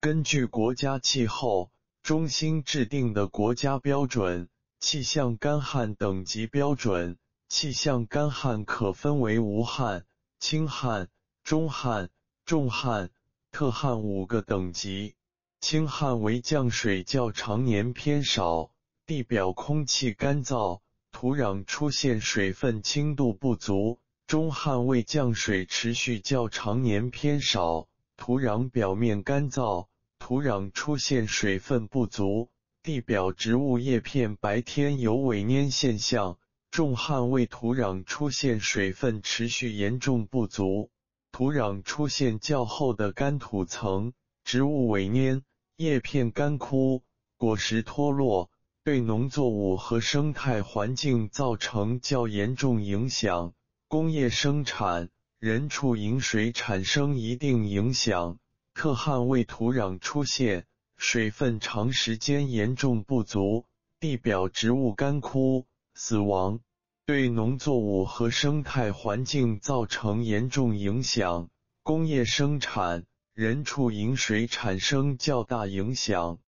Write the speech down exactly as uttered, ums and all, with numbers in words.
根据国家气候中心制定的国家标准，气象干旱等级标准，气象干旱可分为无旱、轻旱、中旱、重旱、特旱五个等级。轻旱为降水较常年偏少，地表空气干燥，土壤出现水分轻度不足；中旱为降水持续较常年偏少，土壤表面干燥，土壤出现水分不足，地表植物叶片白天有萎蔫现象；重旱为土壤出现水分持续严重不足，土壤出现较厚的干土层，植物萎蔫，叶片干枯，果实脱落，对农作物和生态环境造成较严重影响。工业生产、人畜饮水产生一定影响。特旱为土壤出现水分长时间严重不足，地表植物干枯、死亡，对农作物和生态环境造成严重影响。工业生产、人畜饮水产生较大影响。